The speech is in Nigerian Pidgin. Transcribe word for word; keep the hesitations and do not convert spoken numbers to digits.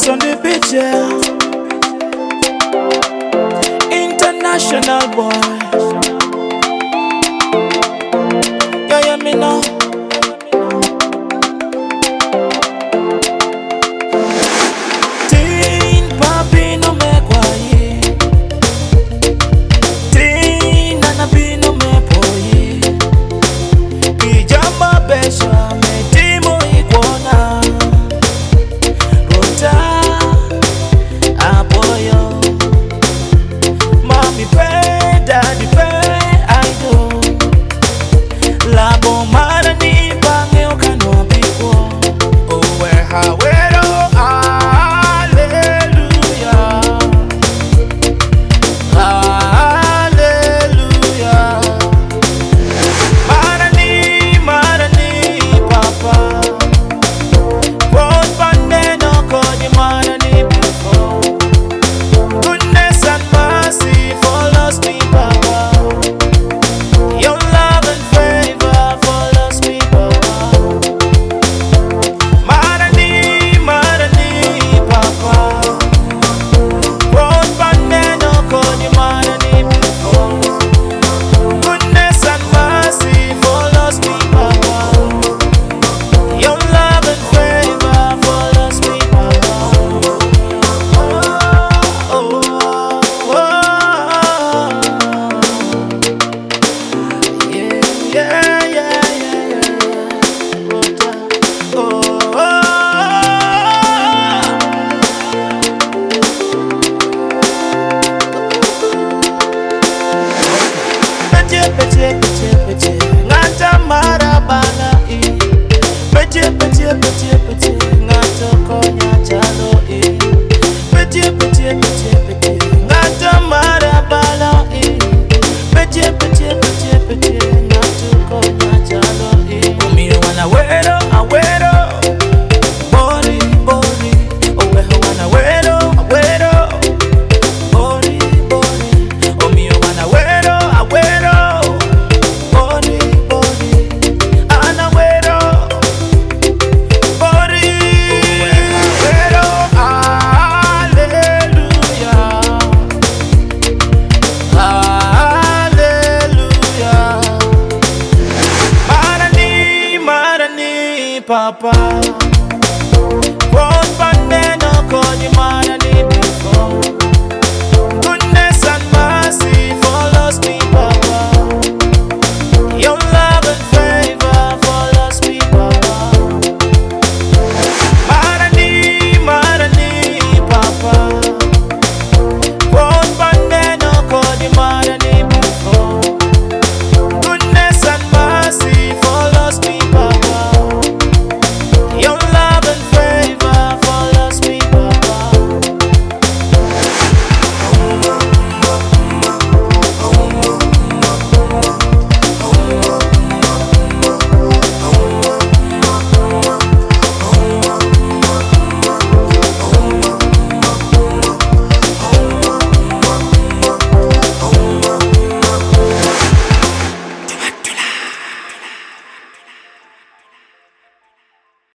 Banks on the beach, yeah. International boy. Yeah, yeah, me now. Teen papi no me kwaye. Teen nanabi no me poye. Ijamba besha me timo ikona. Rota aboyo. Mommy pray, daddy pray, I do. La bomara ni bange okano biko. Oh, where how where oh, hallelujah, hallelujah. Marani, marani, papa. Won't pande no kodi marani before. Goodness and mercy follows me, Papa. Your love and favor follows me, Papa. Marani, marani, Papa. Won't pande no kodi marani before. Goodness and mercy follows me, Papa. Your love and favor follows me, Papa. Oh, oh, oh. Yeah, yeah, yeah, yeah, Rota. Oh, oh, Peche, peche, peche, peche. Ngata marabana i. Peche, peche, peche, peche. Ngata konya chalo i. Peche, peche, peche, peche. Ngata marabana i. Peche, peche, peche, peche. Ngata konya chalo i. Umi wana wero, awero. Bori, bori. Owe wana wero, awero. Bori, bori. Umi wana wero, awero. Bori, bori. Ana wero. Bori, wero. Hallelujah, hallelujah. Marani, marani, papa. Won't pande no kodi marani.